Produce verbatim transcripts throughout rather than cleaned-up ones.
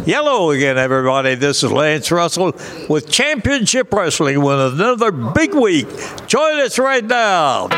Hello again, everybody. This is Lance Russell with Championship Wrestling with another big week. Join us right now.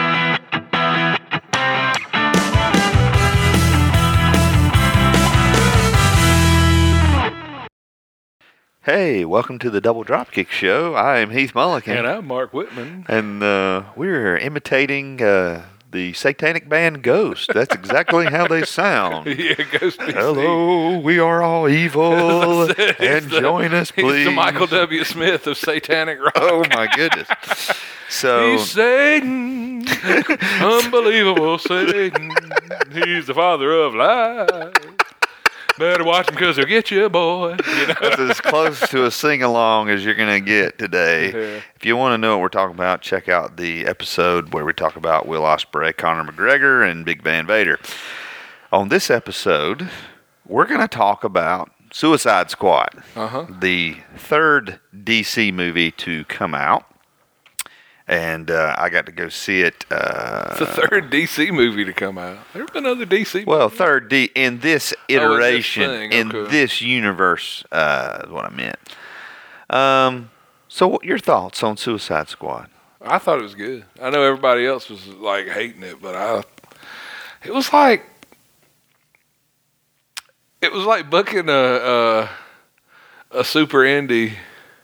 Hey, welcome to the Double Dropkick Show. I am Heath Mullican. And I'm Mark Whitman. And uh, we're imitating uh, the satanic band Ghost. That's exactly how they sound. Yeah, Ghost. Hello, we are all evil, and the, join us, please. He's the Michael W. Smith of satanic rock. Oh, my goodness. So He's Satan, unbelievable Satan. He's the father of lies. Better watch him because he'll get you, boy. You know? That's as close to a sing-along as you're going to get today. Yeah. If you want to know what we're talking about, check out the episode where we talk about Will Ospreay, Conor McGregor, and Big Van Vader. On this episode, we're going to talk about Suicide Squad, uh-huh. the third D C movie to come out. And uh, I got to go see it. Uh, it's the third D C movie to come out. There have been other D C movies. Well, third D in this iteration, oh, this in okay. this universe, uh, is what I meant. Um, so, what your thoughts on Suicide Squad? I thought it was good. I know everybody else was like hating it, but I, it was like, it was like booking a a, a super indie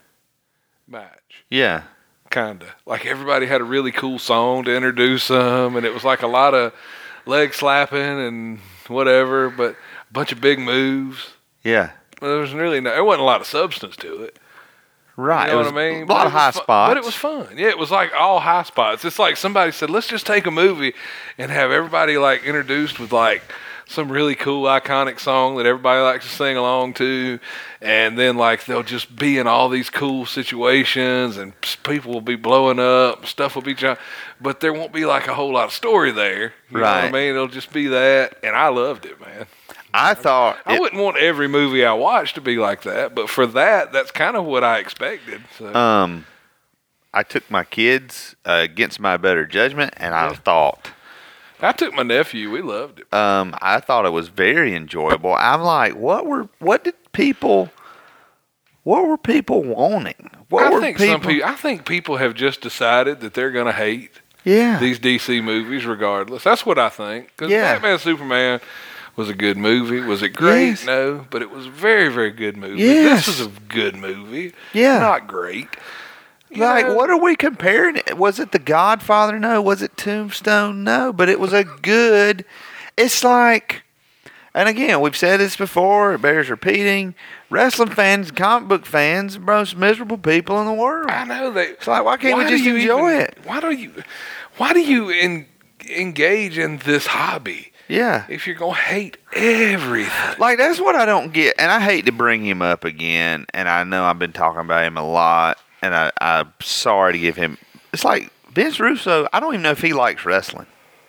match. Yeah. Kinda. Like everybody had a really cool song to introduce them, and it was like a lot of leg slapping and whatever, but a bunch of big moves. Yeah. There was really no, there wasn't a lot of substance to it. Right. You know it was what I mean? A But lot it of high was fu- spots. But it was fun. Yeah, it was like all high spots. It's like somebody said, let's just take a movie and have everybody like introduced with like some really cool iconic song that everybody likes to sing along to, and then like they'll just be in all these cool situations and people will be blowing up, stuff will be giant, but there won't be like a whole lot of story there. You right. know what I mean? It'll just be that, and I loved it, man. I thought I it, wouldn't want every movie I watched to be like that, but for that, that's kind of what I expected. So. Um, I took my kids uh, against my better judgment, and I thought. I took my nephew. We loved it. Um, I thought it was very enjoyable. I'm like, what were, what did people, what were people wanting? What I were think people, some people. I think people have just decided that they're going to hate yeah. these D C movies, regardless. That's what I think. Because yeah. Batman Superman was a good movie. Was it great? Yes. No, but it was a very, very good movie. Yes. This was a good movie. Yeah. Not great. You Like, know? what are we comparing? Was it The Godfather? No. Was it Tombstone? No. But it was a good. It's like, and again, we've said this before. It bears repeating. Wrestling fans, comic book fans, are the most miserable people in the world. I know they. It's like, why can't why we just do you enjoy even, it? Why do you? Why do you in, engage in this hobby? Yeah. If you're gonna hate everything. Like, that's what I don't get. And I hate to bring him up again. And I know I've been talking about him a lot. And I, I'm sorry to give him. It's like Vince Russo, I don't even know if he likes wrestling.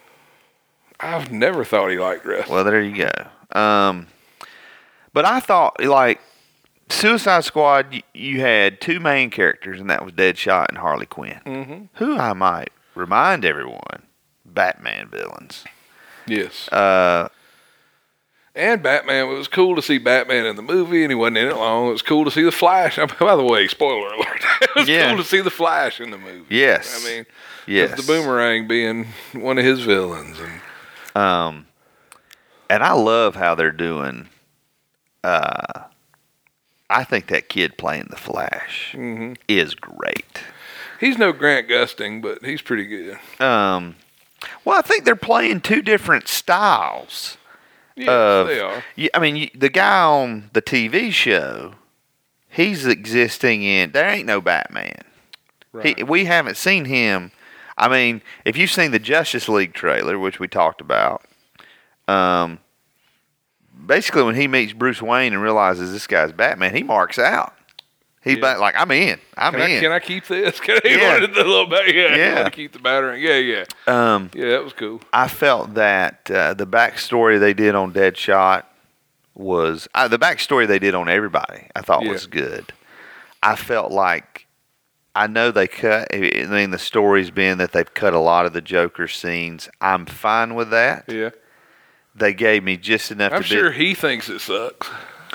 I've never thought he liked wrestling. Well, there you go. Um, but I thought, like, Suicide Squad, you, you had two main characters, and that was Deadshot and Harley Quinn. Mm-hmm. Who I might remind everyone, Batman villains. Yes. Uh, And Batman, it was cool to see Batman in the movie, and he wasn't in it long. It was cool to see the Flash. By the way, spoiler alert. It was Yeah. cool to see the Flash in the movie. Yes. I mean, yes. with the Boomerang being one of his villains. And Um, and I love how they're doing. Uh, I think that kid playing the Flash mm-hmm. is great. He's no Grant Gustin, but he's pretty good. Um, well, I think they're playing two different styles. Yes, of, they are. You, I mean, you, the guy on the T V show, he's existing in. There ain't no Batman. Right. He, we haven't seen him. I mean, if you've seen the Justice League trailer, which we talked about, um, basically when he meets Bruce Wayne and realizes this guy's Batman, he marks out. He's Yeah. back, like, I'm in. I'm Can I, in. can I keep this? Can I Yeah. wanted the little bit? Yeah. Yeah. I want to keep the battery. Yeah, yeah. um, Yeah, that was cool. I felt that uh, the backstory they did on Deadshot was uh, the backstory they did on everybody. I thought Yeah. was good. I felt like I know they cut. I mean, the story's been that they've cut a lot of the Joker scenes. I'm fine with that. Yeah. They gave me just enough. I'm to sure be, he thinks it sucks.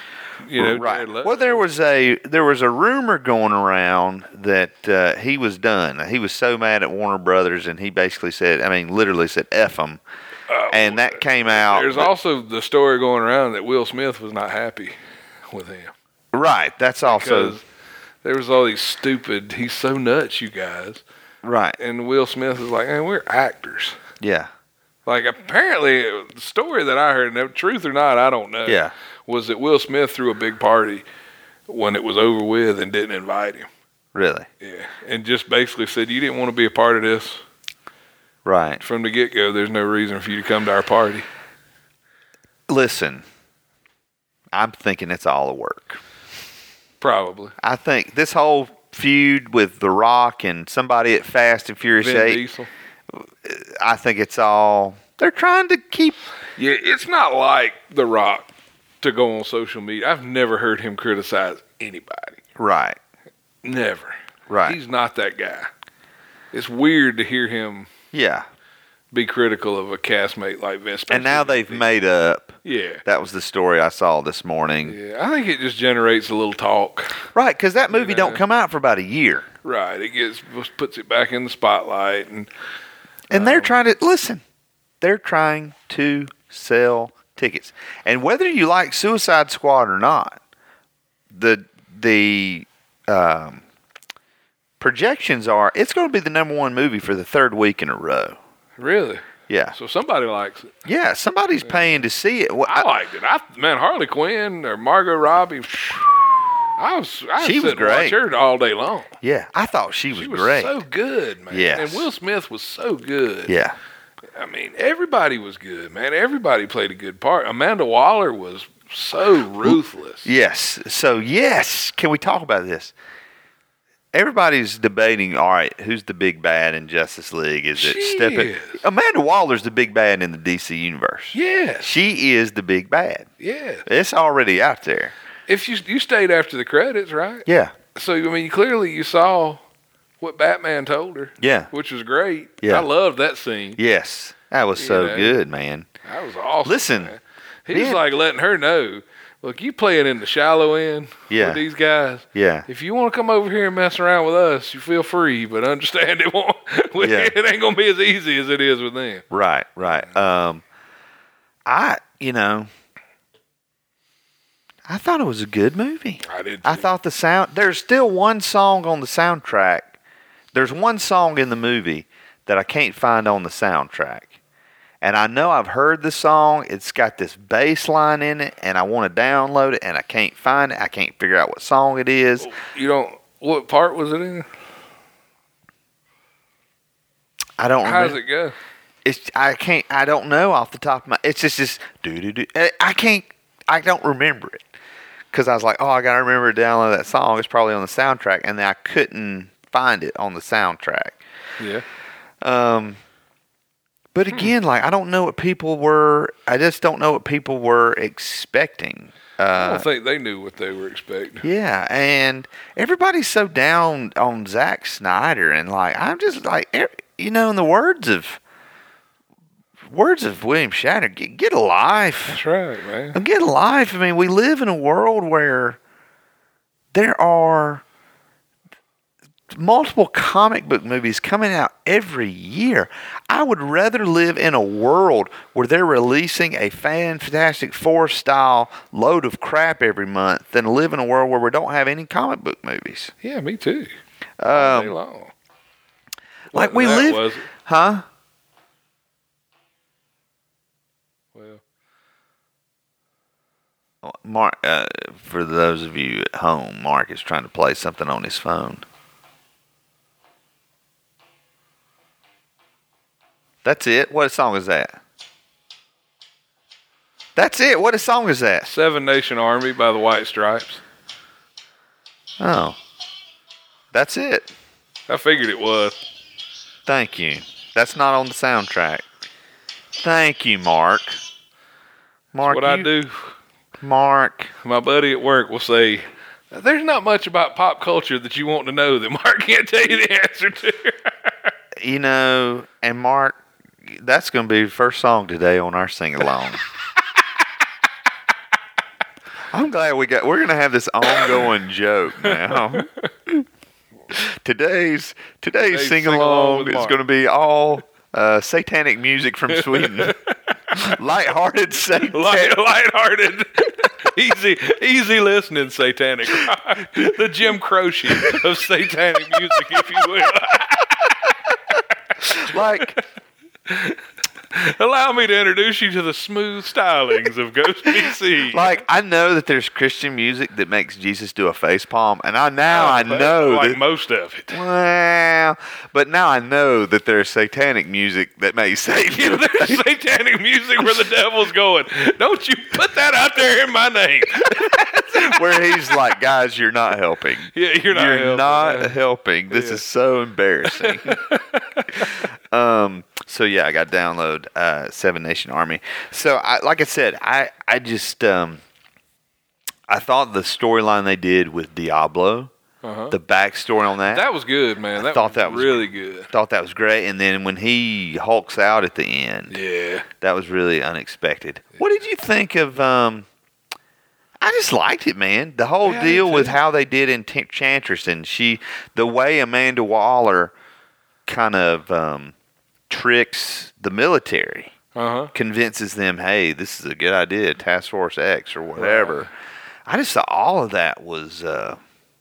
you know, right. Jared Leto. Well, there was a there was a rumor going around that uh, he was done. He was so mad at Warner Brothers, and he basically said, I mean, literally said, "F them." Uh, and that came out. There's but, also the story going around that Will Smith was not happy with him. Right. That's also. Because there was all these stupid, he's so nuts, you guys. Right. And Will Smith was like, man, we're actors. Yeah. Like, apparently, the story that I heard, and truth or not, I don't know, Yeah. was that Will Smith threw a big party when it was over with and didn't invite him. Really? Yeah. And just basically said, you didn't want to be a part of this. Right. From the get-go, there's no reason for you to come to our party. Listen, I'm thinking it's all a work. Probably. I think this whole feud with The Rock and somebody at Fast and Furious Vin eight, Diesel. I think it's all, they're trying to keep. Yeah, it's not like The Rock to go on social media. I've never heard him criticize anybody. Right. Never. Right. He's not that guy. It's weird to hear him Yeah. be critical of a castmate like Vince. And now they've made up. Yeah. That was the story I saw this morning. Yeah, I think it just generates a little talk. Right, because that movie You know. don't come out for about a year. Right. It gets puts it back in the spotlight, and And they're trying to, listen, they're trying to sell tickets. And whether you like Suicide Squad or not, the the um, projections are it's going to be the number one movie for the third week in a row. really, Yeah. so somebody likes it. Yeah, somebody's paying to see it. Well, I liked it. I man, Harley Quinn or Margot Robbie. I was. I She was was sitting and watch great. her all day long. yeah, I thought she was, She was great. so good, man. Yes. And Will Smith was so good. yeah. I mean, everybody was good, man. Everybody played a good part. Amanda Waller was so ruthless. Yes. So, yes. Can we talk about this? Everybody's debating, all right, who's the big bad in Justice League? Is it She Stephen? is. Amanda Waller's the big bad in the D C universe. Yes. She is the big bad. Yes. It's already out there. If you you stayed after the credits, right? Yeah. So I mean, clearly you saw what Batman told her. Yeah. Which was great. Yeah. I loved that scene. Yes. That was so You know. good, man. That was awesome. Listen, man. He was man. like letting her know, look, you playing in the shallow end Yeah. with these guys. Yeah. If you want to come over here and mess around with us, you feel free, but understand it won't. Yeah. It ain't gonna be as easy as it is with them. Right, right. Um, I, you know, I thought it was a good movie. I did. I too. thought the sound, there's still one song on the soundtrack. There's one song in the movie that I can't find on the soundtrack. And I know I've heard the song. It's got this bass line in it, and I want to download it, and I can't find it. I can't figure out what song it is. You don't. What part was it in? I don't How remember. does it go? It's I can't. I don't know off the top of my. It's just this do do do. I can't. I don't remember it because I was like, oh, I gotta remember to download that song. It's probably on the soundtrack, and then I couldn't find it on the soundtrack. Yeah. Um, but again, like I don't know what people were. I just don't know what people were expecting. I Uh, don't think they knew what they were expecting. yeah, and everybody's so down on Zack Snyder, and like I'm just like, eh, you know, in the words of words of William Shatner, get, get a life. That's right, man. Get a life. I mean, we live in a world where there are multiple comic book movies coming out every year. I would rather live in a world where they're releasing a Fantastic Four style load of crap every month than live in a world where we don't have any comic book movies. Yeah, me too. All day Um, long. like Wasn't we that, live, was it? huh? Well, Mark, uh, for those of you at home, Mark is trying to play something on his phone. That's it? What song is that? That's it? What song is that? Seven Nation Army by the White Stripes. Oh. That's it. I figured it was. Thank you. That's not on the soundtrack. Thank you, Mark. Mark, What I you- do, Mark. my buddy at work will say, there's not much about pop culture that you want to know that Mark can't tell you the answer to. You know, and Mark, that's going to be the first song today on our sing along. I'm glad we got. We're gonna have this ongoing joke now. Today's today's, today's sing along is going to be all uh, satanic music from Sweden. Lighthearted satanic. Light, lighthearted. Easy, easy listening, satanic. The Jim Croce of satanic music, if you will. Like, allow me to introduce you to the smooth stylings of Ghost B C. Like, I know that there's Christian music that makes Jesus do a face palm, and I now uh, I know like that most of it. Well, but now I know that there's satanic music that makes Satan. There's satanic music where the devil's going, don't you put that out there in my name. Where he's like, guys, you're not helping. Yeah, you're not you're helping. not man. helping. This yeah. is so embarrassing. um. So yeah, I got to download uh, Seven Nation Army. So I, like I said, I I just um, I thought the storyline they did with Diablo, uh-huh. the backstory on that, that was good, man. I that thought was that was really good. Thought that was great. And then when he hulks out at the end, yeah, that was really unexpected. Yeah. What did you think of? Um, I just liked it, man. The whole yeah, deal with how they did Enchantress, and she, the way Amanda Waller kind of um, tricks the military, uh-huh. convinces them, hey, this is a good idea, Task Force X or whatever. Right. I just thought all of that was, uh,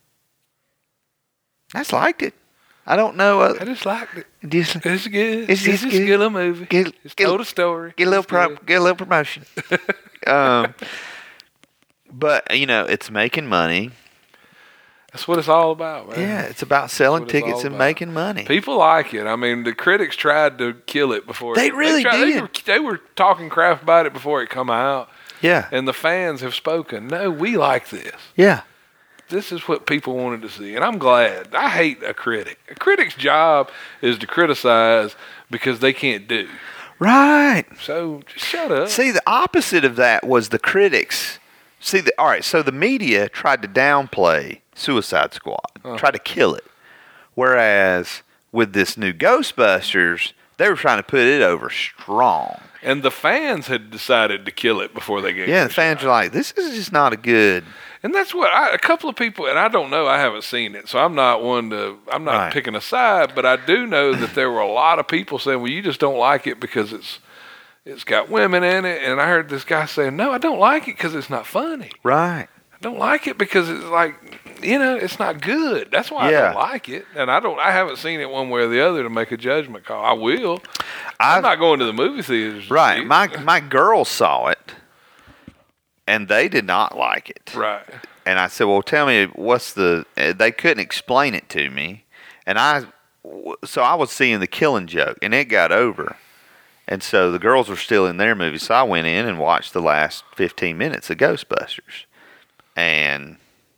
I just liked it. I don't know. Uh, I just liked it. Just, it's good. It's just it's good. a good little movie. Get, it's get, told a story. Get a little, pro- good. get a little promotion. um, but, you know, it's making money. That's what it's all about, man. Yeah, it's about selling it's tickets and about. making money. People like it. I mean, the critics tried to kill it before. They it, really they tried, did. They were, they were talking crap about it before it come out. Yeah. And the fans have spoken. No, we like this. Yeah. This is what people wanted to see, and I'm glad. I hate a critic. A critic's job is to criticize because they can't do. Right. So just shut up. See, the opposite of that was the critics. See, the, all right, so the media tried to downplay Suicide Squad, uh-huh. tried to kill it. Whereas with this new Ghostbusters, they were trying to put it over strong. And the fans had decided to kill it before they gave Yeah, it the fans were like, this is just not a good... And that's what I, a couple of people, and I don't know, I haven't seen it, so I'm not one to, I'm not right. picking a side, but I do know that there were a lot of people saying, well, you just don't like it because it's it's got women in it. And I heard this guy saying, no, I don't like it because it's not funny. Right. I don't like it because it's like, you know, it's not good. That's why yeah. I don't like it. And I don't, I haven't seen it one way or the other to make a judgment call. I will. I've, I'm not going to the movie theaters. Right. My my girls saw it, and they did not like it. Right. And I said, well, tell me, what's the... They couldn't explain it to me. And I... So I was seeing The Killing Joke, and it got over. And so the girls were still in their movie. So I went in and watched the last fifteen minutes of Ghostbusters. And...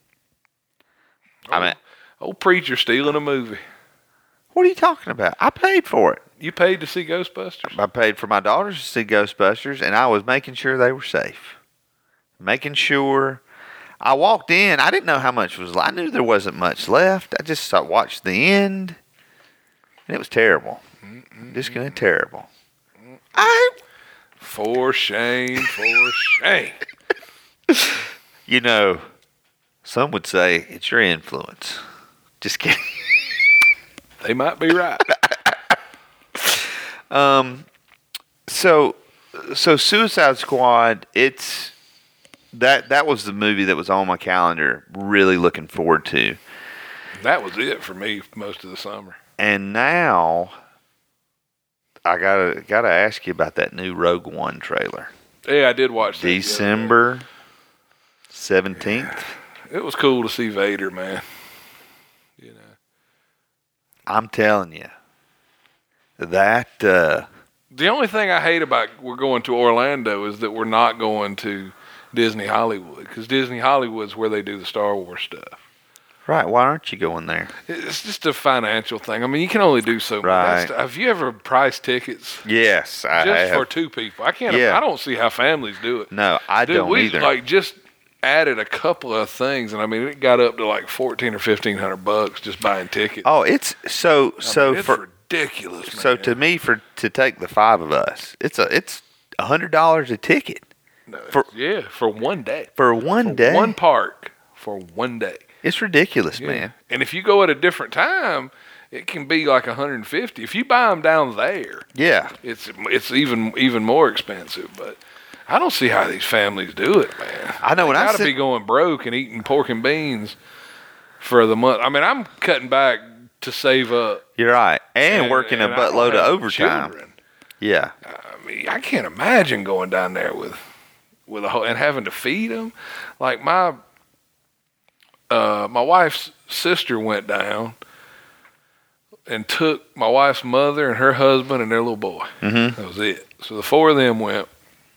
I mean... Old preacher stealing a movie. What are you talking about? I paid for it. You paid to see Ghostbusters? I paid for my daughters to see Ghostbusters, and I was making sure they were safe. Making sure... I walked in. I didn't know how much was left. I knew there wasn't much left. I just watched the end, and it was terrible. Mm-mm-mm. Just kind of terrible. Mm-mm. I for shame, for shame. You know, some would say it's your influence. Just kidding. They might be right. um. So, so Suicide Squad. It's. That that was the movie that was on my calendar, really looking forward to. That was it for me most of the summer. And now, I gotta gotta ask you about that new Rogue One trailer. Yeah, I did watch that. December seventeenth. It was cool to see Vader, man. You know, I'm telling you, that. Uh, the only thing I hate about we're going to Orlando is that we're not going to Disney Hollywood, because Disney Hollywood's where they do the Star Wars stuff. Right. Why aren't you going there? It's just a financial thing. I mean, you can only do so much. Right. Have you ever priced tickets? Yes, I just have. for two people. I can't. Yeah. I don't see how families do it. No, I Dude, don't we, either. Like just added a couple of things, and I mean, it got up to like fourteen or fifteen hundred bucks just buying tickets. Oh, it's so I so mean, it's for ridiculous. Man. So to me, for to take the five of us, it's a it's a hundred dollars a ticket. No, For- yeah, for one day. For one For day? One park for one day. It's ridiculous, Yeah. man. And if you go at a different time, it can be like one hundred fifty. If you buy them down there, Yeah. it's it's even even more expensive. But I don't see how these families do it, man. I know when they I gotta sit- be going broke and eating pork and beans for the month. I mean, I'm cutting back to save up You're right. And, working and a I don't buttload of have overtime. children. Yeah. I mean, I can't imagine going down there with with a whole and having to feed them. Like my uh, my wife's sister went down and took my wife's mother and her husband and their little boy. Mm-hmm. That was it. So the four of them went,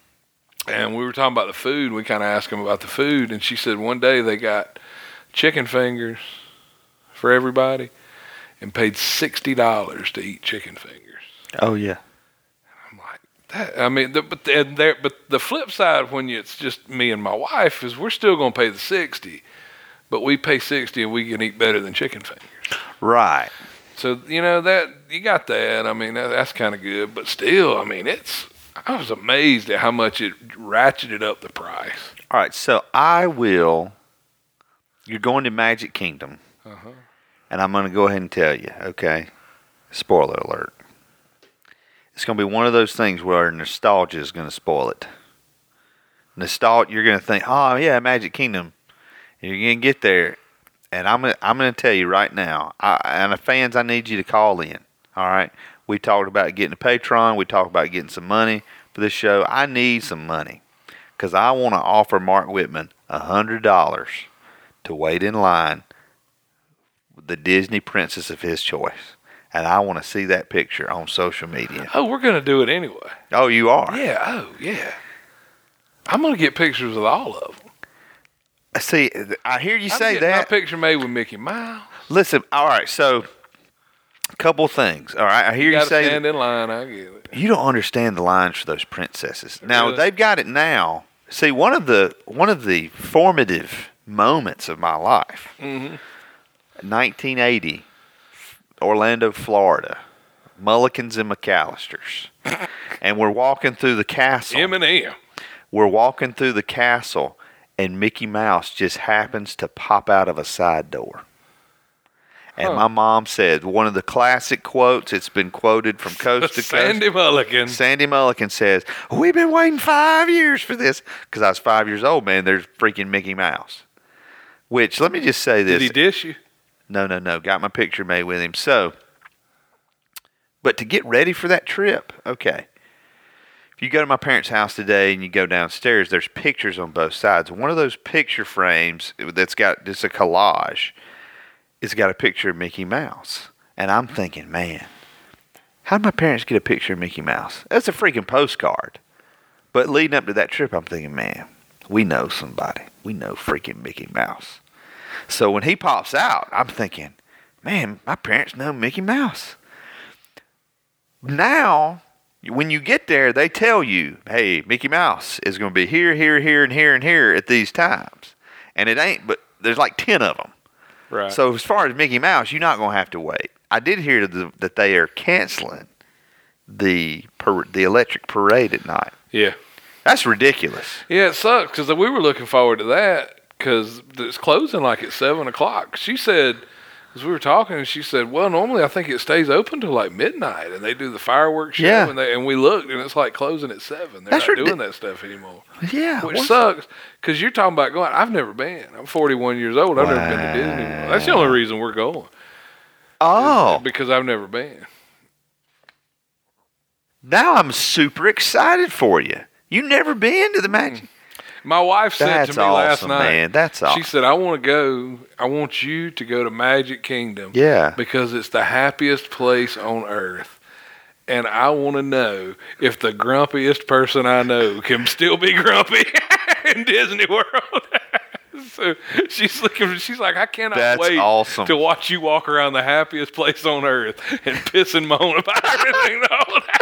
and we were talking about the food. We kind of asked them about the food, and she said one day they got chicken fingers for everybody and paid sixty dollars to eat chicken fingers. Oh, yeah. I'm like, that, I mean, the, but the, and there, but the flip side when you, it's just me and my wife is we're still going to pay the sixty, but we pay sixty and we can eat better than chicken fingers. Right. So you know that you got that. I mean, that, that's kind of good, but still, I mean, it's. I was amazed at how much it ratcheted up the price. All right. So I will. You're going to Magic Kingdom. Uh-huh. And I'm going to go ahead and tell you, okay? Spoiler alert. It's going to be one of those things where nostalgia is going to spoil it. Nostalgia, you're going to think, oh, yeah, Magic Kingdom. And you're going to get there. And I'm going to, I'm going to tell you right now, I, and the fans, I need you to call in, all right? We talked about getting a Patreon. We talked about getting some money for this show. I need some money because I want to offer Mark Whitman one hundred dollars to wait in line the Disney princess of his choice. And I want to see that picture on social media. Oh, we're going to do it anyway. Oh, you are? Yeah. Oh, yeah. I'm going to get pictures with all of them. See, I hear you I'm say getting my that. picture made with Mickey Mouse. Listen, all right, so a couple things. All right, I hear you, You got to say stand that. in line. I get it. You don't understand the lines for those princesses. Now, Really? they've got it now. See, one of the one of the formative moments of my life, Mm-hmm. nineteen eighty, Orlando, Florida, Mullikins and McAllisters. And we're walking through the castle. Eminem. We're walking through the castle, and Mickey Mouse just happens to pop out of a side door. And Huh. my mom said, one of the classic quotes, it's been quoted from coast to coast. Sandy Mulligan. Sandy Mulligan says, we've been waiting five years for this. Because I was five years old, man. There's freaking Mickey Mouse. Which, let me just say this. Did he dish you? No, no, no. Got my picture made with him. So, but to get ready for that trip, okay. If you go to my parents' house today and you go downstairs, there's pictures on both sides. One of those picture frames that's got, it's a collage, it's got a picture of Mickey Mouse. And I'm thinking, man, how did my parents get a picture of Mickey Mouse? That's a freaking postcard. But leading up to that trip, I'm thinking, man, we know somebody. We know freaking Mickey Mouse. So when he pops out, I'm thinking, man, my parents know Mickey Mouse. Now, when you get there, they tell you, hey, Mickey Mouse is going to be here, here, here, and here, and here at these times. And it ain't, but there's like ten of them. Right. So as far as Mickey Mouse, you're not going to have to wait. I did hear the, that they are canceling the par- the electric parade at night. Yeah. That's ridiculous. Yeah, it sucks because we were looking forward to that because it's closing like at seven o'clock. She said, as we were talking, she said, well, normally I think it stays open till like midnight and they do the fireworks show. Yeah. And, they, and we looked and it's like closing at seven. They're That's not ridi- doing that stuff anymore. Yeah. Which what's- sucks because you're talking about going. I've never been. I'm forty-one years old. I've never been to Disney. World. That's the only reason we're going. Oh, Because I've never been. now I'm super excited for you. You never been to the Magic? My wife said That's to me last awesome, night, man. That's awesome. she said, I want to go, I want you to go to Magic Kingdom. Yeah. Because it's the happiest place on earth. And I want to know if the grumpiest person I know can still be grumpy in Disney World. So she's looking, she's like, I cannot That's wait awesome. to watch you walk around the happiest place on earth and piss and moan about everything the whole time.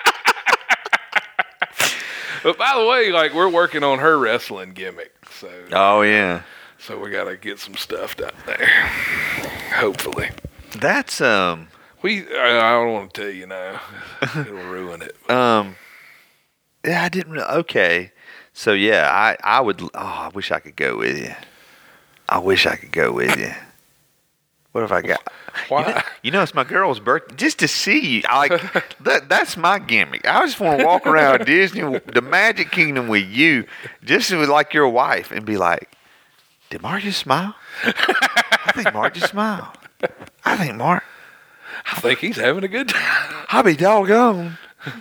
But by the way, like we're working on her wrestling gimmick, so Oh, yeah. so we got to get some stuff down there. Hopefully, That's, um, we. I I don't want to tell you now; it'll ruin it. um, yeah, I didn't really, okay. So yeah, I I would. Oh, I wish I could go with you. I wish I could go with you. What if I got? Why? You know, you know, it's my girl's birthday. Just to see you, I like that. That's my gimmick. I just want to walk around Disney, the Magic Kingdom with you, just with like your wife, and be like, "Did Mark just smile? I think Mark just smiled. I think Mark. I think he's having a good time. I'll be doggone."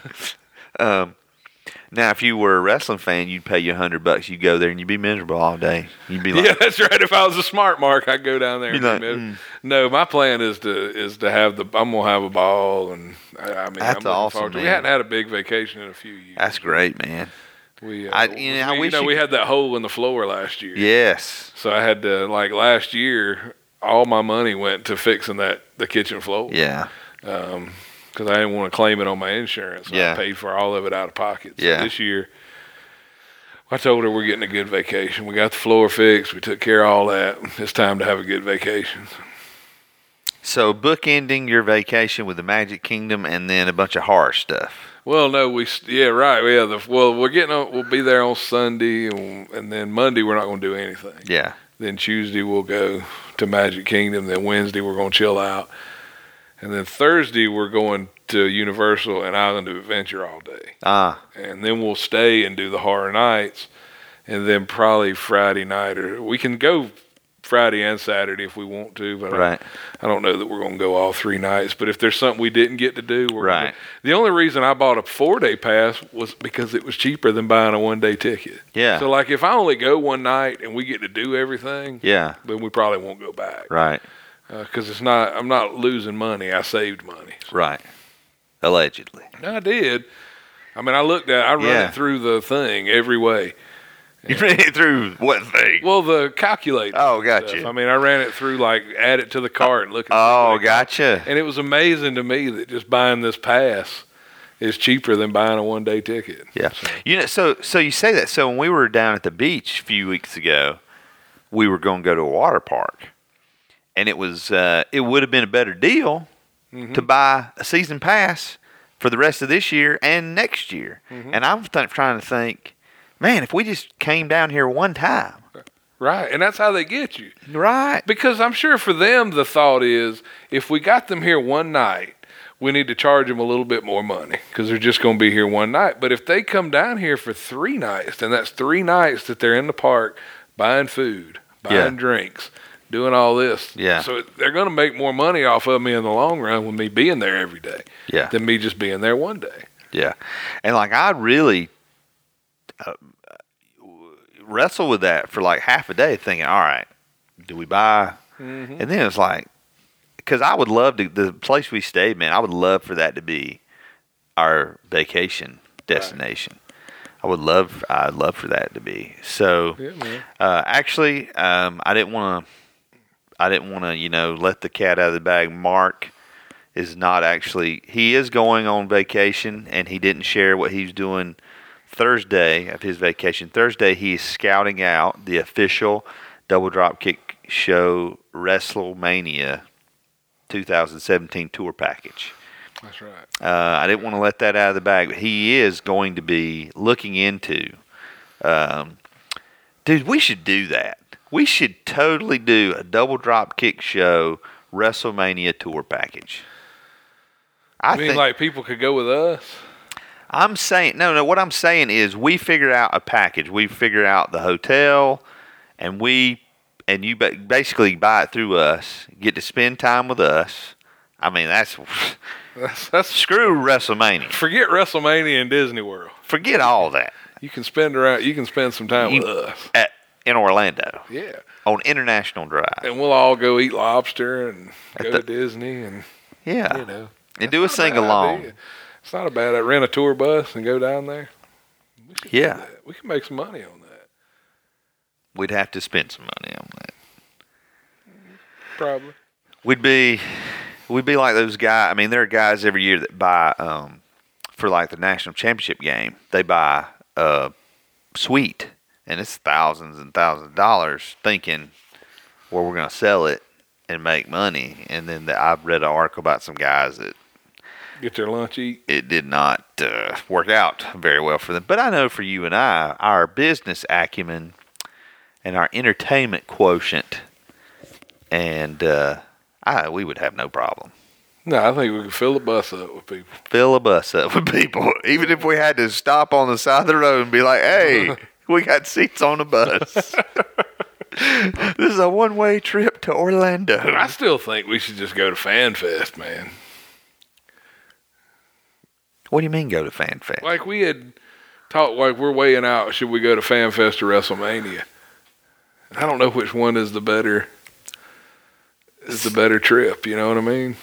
um. Now, if you were a wrestling fan, you'd pay you a hundred bucks. You'd go there and you'd be miserable all day. You'd be like, Yeah, that's right. If I was a smart Mark, I'd go down there. And You're be like, mid- No, my plan is to is to have the. I'm gonna have a ball, and I, I mean, That's I'm looking awesome, forward to it. We man. hadn't had a big vacation in a few years. "That's great, man." We, uh, I- you know, I we, wish you know, you we could- had that hole in the floor last year. Yes. So I had to like last year. All my money went to fixing that the kitchen floor. Yeah. Um, because I didn't want to claim it on my insurance. So Yeah. I paid for all of it out of pocket. So Yeah. this year, I told her we're getting a good vacation. We got the floor fixed. We took care of all that. It's time to have a good vacation. So bookending your vacation with the Magic Kingdom and then a bunch of horror stuff. Well, no, we yeah right yeah the well we're getting on, we'll be there on Sunday and, and then Monday we're not going to do anything. Yeah. Then Tuesday we'll go to Magic Kingdom. Then Wednesday we're going to chill out, and then Thursday we're going to Universal and Island of Adventure all day. Ah. And then we'll stay and do the horror nights, and then probably Friday night, or we can go Friday and Saturday if we want to, but Right. I, I don't know that we're going to go all three nights. But if there's something we didn't get to do, we're Right. gonna, the only reason I bought a four-day pass was because it was cheaper than buying a one-day ticket. Yeah. So like if I only go one night and we get to do everything, Yeah. then we probably won't go back. Right. Because it's not, I'm not losing money. I saved money. Right. Allegedly. I did. I mean, I looked at, I run Yeah. it through the thing every way. You ran it through what thing? Well, the calculator. Oh, and gotcha. stuff. I mean, I ran it through like add it to the cart and look at. Oh, what it costs. gotcha. And it was amazing to me that just buying this pass is cheaper than buying a one day ticket. Yeah. You know, so so you say that. So when we were down at the beach a few weeks ago, we were going to go to a water park, and it was uh, it would have been a better deal Mhm. to buy a season pass for the rest of this year and next year. Mhm. And I'm th- trying to think, man, if we just came down here one time, Right, and that's how they get you. right? Because I'm sure for them the thought is if we got them here one night, we need to charge them a little bit more money because they're just going to be here one night. But if they come down here for three nights, then that's three nights that they're in the park buying food, buying Yeah. drinks, doing all this. Yeah. So they're going to make more money off of me in the long run with me being there every day Yeah. than me just being there one day. Yeah, and like I really uh, wrestle with that for like half a day, thinking, all right, do we buy? Mhm. And then it's like, because I would love to, the place we stayed, man, I would love for that to be our vacation destination. I would love, I'd love for that to be. So, Yeah, man. uh, actually, um, I didn't want to, I didn't want to, you know, let the cat out of the bag. Mark is not actually, he is going on vacation, and he didn't share what he's doing Thursday of his vacation. Thursday, he is scouting out the official Double Dropkick Show WrestleMania twenty seventeen tour package. That's right. Uh, I didn't want to let that out of the bag, but he is going to be looking into. Um, dude, we should do that. We should totally do a Double Dropkick Show WrestleMania tour package. I I mean, think, like people could go with us. I'm saying, no, no, what I'm saying is we figure out a package. We figure out the hotel, and we, and you ba- basically buy it through us, get to spend time with us. I mean, that's, That's, that's screw WrestleMania. forget WrestleMania and Disney World. Forget all that. You can spend around. You can spend some time You- with us. At, in Orlando, Yeah, on International Drive. and we'll all go eat lobster and At go the- to Disney and Yeah. you know And do a It's not bad sing-along. idea. It's not a bad idea. Rent a tour bus and go down there. We should do Yeah. that. We can make some money on that. We'd have to spend some money on that. Probably. We'd be, we'd be like those guys. I mean, there are guys every year that buy, um, for like the national championship game, they buy a suite, and it's thousands and thousands of dollars, thinking, well, we're going to sell it and make money. And then the, I've read an article about some guys that Get their lunch, eat. It did not uh, work out very well for them. But I know for you and I, our business acumen and our entertainment quotient, and uh, I, we would have no problem. No, I think we could fill a bus up with people. Fill a bus up with people, even if we had to stop on the side of the road and be like, "Hey, we got seats on the bus. This is a one-way trip to Orlando." I still think we should just go to Fan Fest, man. What do you mean go to Fan Fest? Like we had talked, like we're weighing out, should we go to Fan Fest or WrestleMania? I don't know which one is the better, is the better trip, you know what I mean?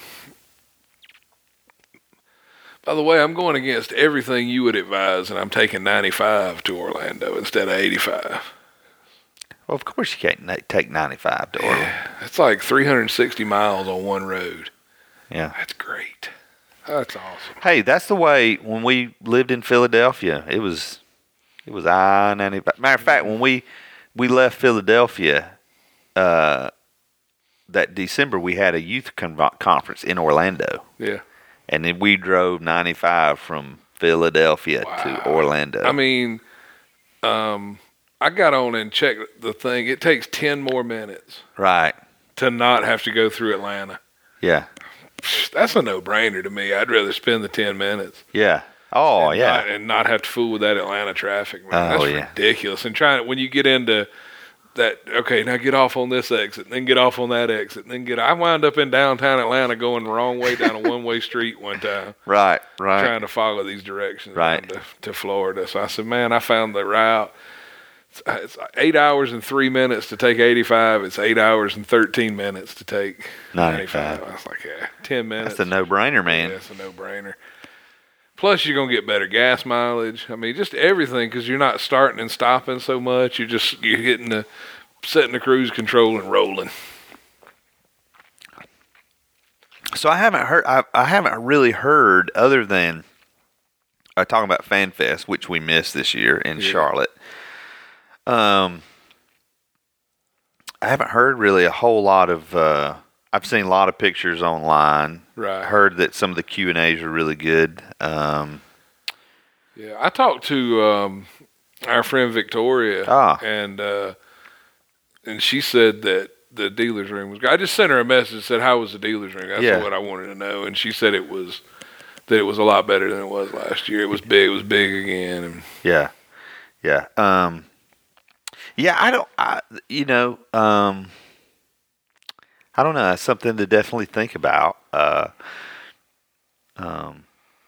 By the way, I'm going against everything you would advise, and I'm taking ninety-five to Orlando instead of eighty-five. Well, of course you can't na- take ninety-five to Orlando. Yeah, it's like three hundred sixty miles on one road. Yeah. That's great. That's awesome. Hey, that's the way when we lived in Philadelphia. It was, it was I ninety-five. Matter of fact, when we we left Philadelphia, uh, that December we had a youth con- conference in Orlando, Yeah. and then we drove ninety-five from Philadelphia Wow. to Orlando. I mean, um, I got on and checked the thing. It takes ten more minutes right? to not have to go through Atlanta. Yeah, That's a no-brainer to me. I'd rather spend the ten minutes. yeah. Oh, and yeah. Not, and not have to fool with that Atlanta traffic, man. Oh, That's yeah. ridiculous. And trying when you get into that, okay, now get off on this exit, and then get off on that exit, and then get. I wound up in downtown Atlanta going the wrong way down a one-way street one time, Right, right. trying to follow these directions Right. down to, to Florida. So I said, man, I found the route. It's, it's eight hours and three minutes to take eighty-five. It's eight hours and thirteen minutes to take ninety-five. ninety-five. I was like, yeah, ten minutes. That's a no-brainer, man. Yeah, it's a no-brainer. Plus, you're gonna get better gas mileage. I mean, just everything because you're not starting and stopping so much. You're just you're hitting the setting the cruise control and rolling. So I haven't heard. I, I haven't really heard other than uh, talking about Fan Fest, which we missed this year in Yeah. Charlotte. Um, I haven't heard really a whole lot of. Uh, I've seen a lot of pictures online. Right. Heard that some of the Q and A's are really good. Um, Yeah, I talked to um, our friend Victoria, Ah. and uh, and she said that the dealer's room was good. I just sent her a message and said, how was the dealer's room? That's Yeah. what I wanted to know. And she said it was that it was a lot better than it was last year. It was big. It was big again. And yeah, yeah, um, yeah. I don't. I you know. Um, I don't know. It's something to definitely think about. Uh, um,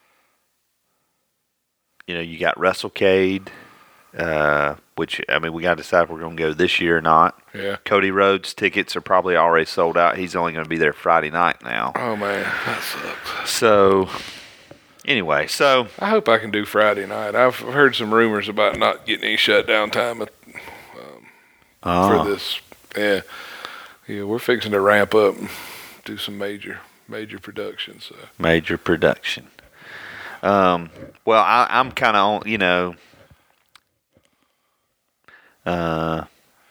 you know, you got WrestleCade, uh, which I mean, we got to decide if we're going to go this year or not. yeah. Cody Rhodes tickets are probably already sold out. He's only going to be there Friday night now. Oh man, that sucks. So, anyway, so I hope I can do Friday night. I've heard some rumors about not getting any shutdown time at, uh, for this. Yeah, yeah, we're fixing to ramp up and do some major, major production. So major production. Um, well, I, I'm kind of on, you know, uh,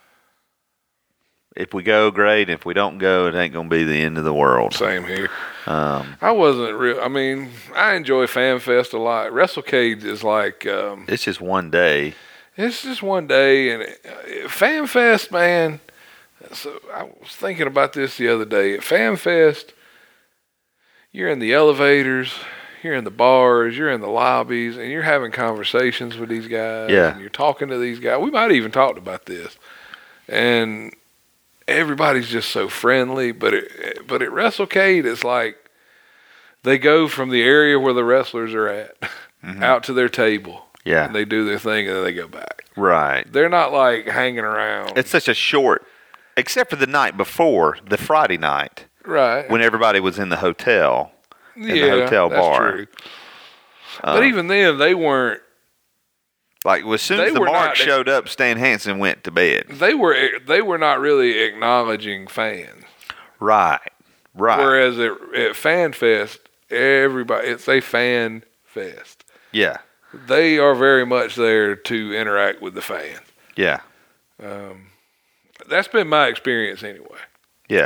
if we go, great. If we don't go, it ain't going to be the end of the world. same here. Um, I wasn't real. I mean, I enjoy Fan Fest a lot. WrestleCade is like um, it's just one day. it's just one day, and uh, Fan Fest, man. So I was thinking about this the other day. At Fan Fest, you're in the elevators, you're in the bars, you're in the lobbies, and you're having conversations with these guys. Yeah. And you're talking to these guys. We might have even talked about this. And everybody's just so friendly. But it, but at WrestleCade, it's like they go from the area where the wrestlers are at Mhm. out to their table. Yeah. And they do their thing, and then they go back. Right. They're not like hanging around. It's such a short, except for the night before, the Friday night, right. when everybody was in the hotel. yeah, the hotel that's bar. True. But Um, even then, they weren't. Like, as soon They as the were mark not- showed up, Stan Hansen went to bed. They were. They were not really acknowledging fans. Right. Right. Whereas at, at Fan Fest, everybody, it's a fan fest. Yeah. They are very much there to interact with the fans. Yeah. Um, that's been my experience anyway. Yeah.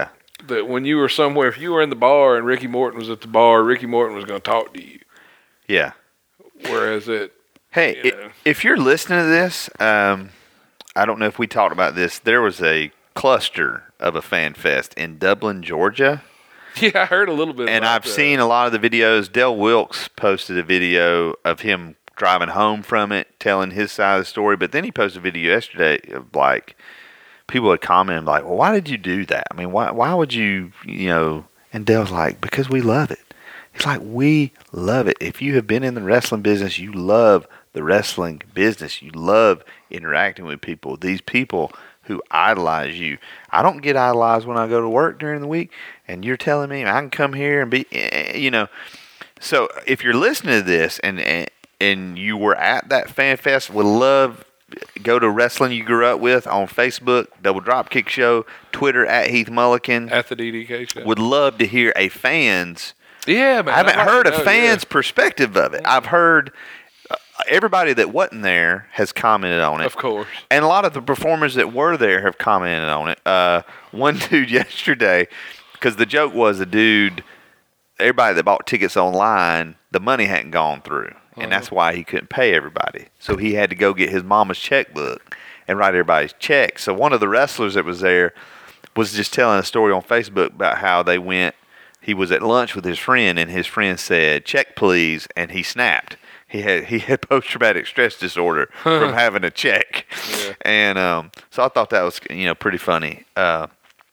that when you were somewhere, if you were in the bar and Ricky Morton was at the bar, Ricky Morton was going to talk to you. Yeah. Whereas it, Hey, you it, know. if you're listening to this, um, I don't know if we talked about this. There was a cluster of a fan fest in Dublin, Georgia. Yeah, I heard a little bit And about I've that. seen a lot of the videos. Dale Wilkes posted a video of him driving home from it, telling his side of the story. But then he posted a video yesterday of like people had commented like, "Well, why did you do that? I mean, why why would you, you know?" And Dale's like, "Because we love it." He's like, "We love it. If you have been in the wrestling business, you love the wrestling business. You love interacting with people. These people who idolize you. I don't get idolized when I go to work during the week, and you're telling me I can come here and be, you know." So if you're listening to this and and, and you were at that fan fest, would love go to Wrestling You Grew Up With on Facebook, Double Dropkick Show, Twitter at Heath Mulligan. At the D D K show. Would love to hear a fan's. Yeah, man. I haven't I'd like heard to a know, fan's yeah. perspective of it. I've heard uh, everybody that wasn't there has commented on it. Of course. And a lot of the performers that were there have commented on it. Uh, one dude yesterday, because the joke was a dude, everybody that bought tickets online, the money hadn't gone through. And that's why he couldn't pay everybody. So he had to go get his mama's checkbook and write everybody's check. So one of the wrestlers that was there was just telling a story on Facebook about how they went. He was at lunch with his friend, and his friend said, "Check, please," and he snapped. He had he had post-traumatic stress disorder from having a check. Yeah. And um, so I thought that was, you know, pretty funny. Uh,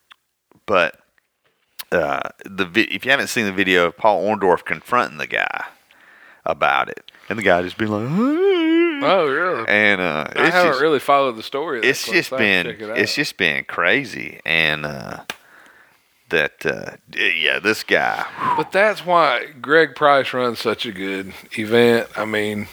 but uh, the vi- if you haven't seen the video of Paul Orndorff confronting the guy about it, and the guy just being like, Oh, really? and uh, I it's haven't just, really followed the story. That it's close. just I have to been check it out. it's just been crazy, and uh, that uh, yeah, this guy. But that's why Greg Price runs such a good event. I mean,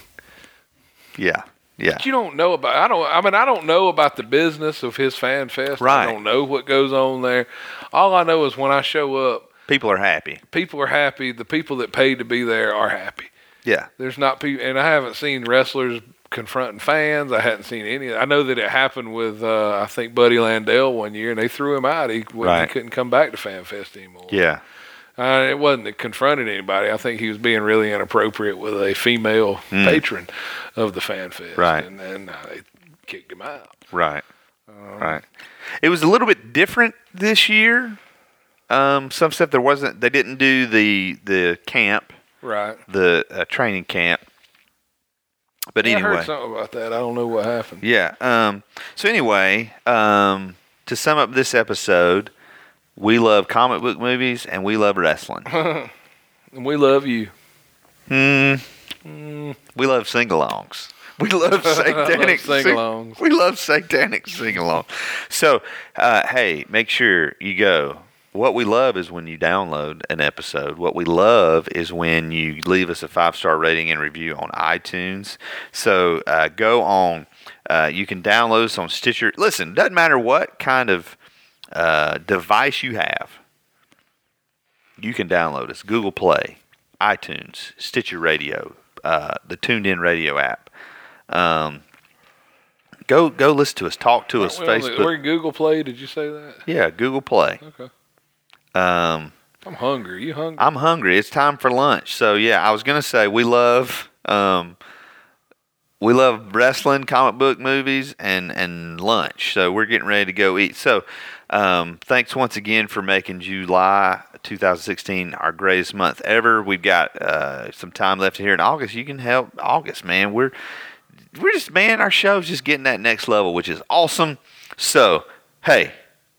Yeah, yeah, but you don't know about. I don't. I mean, I don't know about the business of his fan fest. Right. I don't know what goes on there. All I know is when I show up, people are happy. people are happy. The people that paid to be there are happy. Yeah, There's not people, and I haven't seen wrestlers confronting fans. I hadn't seen any. I know that it happened with uh, I think Buddy Landell one year, and they threw him out. He, when Right. he couldn't come back to Fan Fest anymore. yeah, Uh, it wasn't that confronting anybody. I think he was being really inappropriate with a female patron of the Fan Fest. Hmm. Right. And then uh, they kicked him out. right, right. It was a little bit different this year. Um, some stuff there wasn't. They didn't do the the camp, Right. the uh, training camp. But Yeah, I anyway, heard something about that. I don't know what happened. yeah. Um, so anyway, um, to sum up this episode, we love comic book movies and we love wrestling. And we love you. Hmm. Mm. We love sing-alongs. We love satanic sing alongs. Sing- we love satanic sing-alongs. So, uh, hey, make sure you go. What we love is when you download an episode. What we love is when you leave us a five-star rating and review on iTunes. So uh, go on. Uh, you can download us on Stitcher. Listen, doesn't matter what kind of uh, device you have. You can download us. Google Play, iTunes, Stitcher Radio, uh, the Tuned In Radio app. Um, go go listen to us. Talk to us. We're on the- Facebook. We're in Google Play. Did you say that? Yeah, Google Play. Okay. Um, I'm hungry. You hungry? I'm hungry. It's time for lunch. So yeah, I was gonna say we love um, we love wrestling, comic book movies, and and lunch. So we're getting ready to go eat. So um, thanks once again for making July twenty sixteen our greatest month ever. We've got uh, some time left here in August. You can help August, man. We're we're just man, our show's just getting that next level, which is awesome. So hey.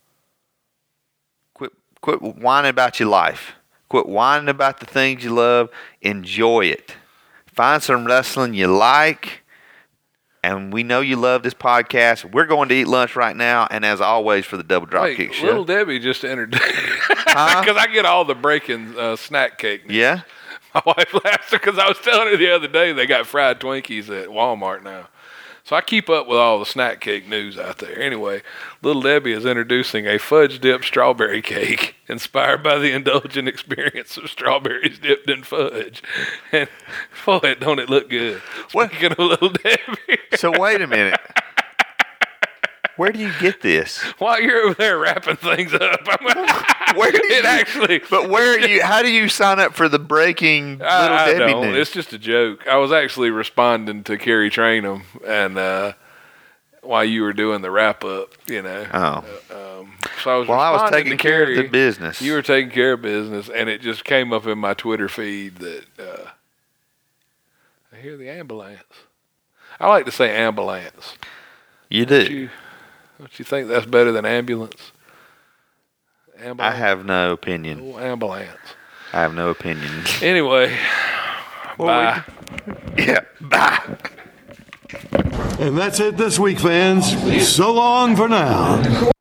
Quit whining about your life. Quit whining about the things you love. Enjoy it. Find some wrestling you like. And we know you love this podcast. We're going to eat lunch right now. And as always, for the Double Dropkick Wait, Show. Little Debbie just entered. Because I get all the breaking uh, snack cake. Yeah? My wife laughs because I was telling her the other day they got fried Twinkies at Walmart now. So I keep up with all the snack cake news out there. Anyway, Little Debbie is introducing a fudge dip strawberry cake inspired by the indulgent experience of strawberries dipped in fudge. And boy, don't it look good. What? Speaking of Little Debbie. So wait a minute. Where do you get this? While you're over there wrapping things up, I'm, Where do it you, actually. But where are you? How do you sign up for the breaking Little I, I Debbie don't. news? It's just a joke. I was actually responding to Carrie Trainum, and uh, while you were doing the wrap up, you know. Oh. Um, so I was. Well, I was responding taking to care Carrie. of the business. You were taking care of business, and it just came up in my Twitter feed that uh, I hear the ambulance. I like to say ambulance. You do. Don't you, don't you think that's better than ambulance? Ambulance. I have no opinion. Oh, ambulance. I have no opinion. Anyway, Well, bye. we- yeah, bye. And that's it this week, fans. So long for now.